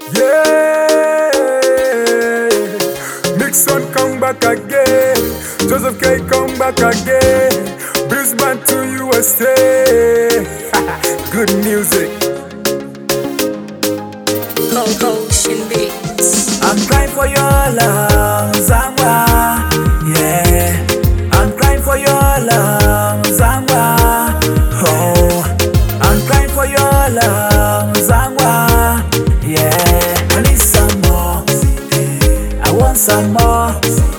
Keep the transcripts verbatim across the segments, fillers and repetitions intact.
Yeah, Mixon come back again. Joseph K come back again. Brisbane to U S A. Good music. Ocean Beats. I'm crying for your love, Zangwa. Yeah, I'm crying for your love, Zangwa. Oh, I'm crying for your love, Zangwa. Yeah, I need some more. I want some more.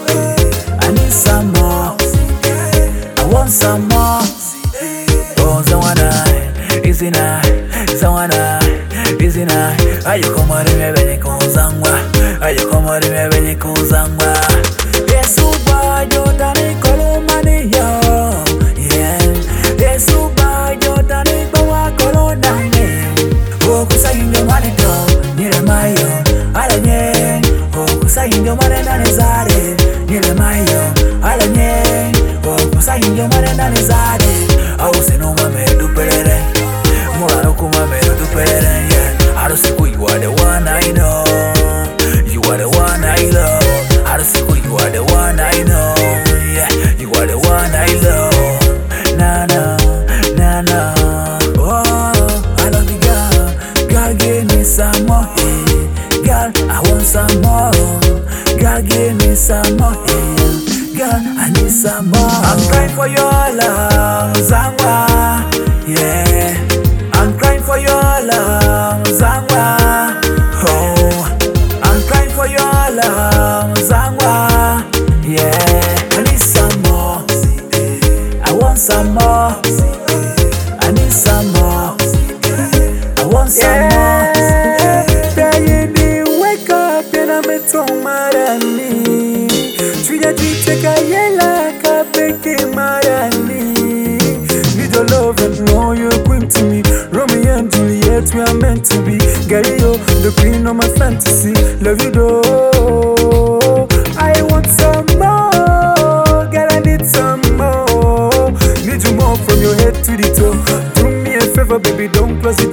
I need some more. I want some more. Oh, Zangwana, easy now, Zangwana, easy now. Ayo como de me ven con Zangwa. Ayo como de me ven con Zangwa. Yesu ba yo tani kolomani yo. Yeah, Yesu ba yo tani bawa kolonane. Oh, kusa inyo mane do, nile mayo, ala nye. Oh, kusa inyo mane nane zare, nile mayo, ala nye. Oh, kusa inyo mane nane zare. Awu sinu mame du perere, murano kuma me du perere. Yeah, I don't see who you are, the one I know. You are the one I love. I don't see who you are, the one I know. Yeah, you are the one I love. Nah, nah, nah, nah. Oh, I love you, girl. Girl, give me some more. Hey. Girl, I want some more. Girl, give me some more. Hey. Girl, I need some more. I'm crying for your love, Zangwa. Yeah, I'm crying for your love, Zangwa. Oh, I'm crying for your love, Zangwa. Yeah, I need some more. I want some more. I need some more. I want some more. Baby, wake up and I'm a tomarani. Chuya chicheka yela kapeke marani. Need your love and know you're queen to me. Romeo and Juliet, we are meant to be. Galileo, the queen of my fantasy. Love you though. I want some more. Girl, I need some more. Need you more from your head to the toe. Do me a favor, baby, don't close it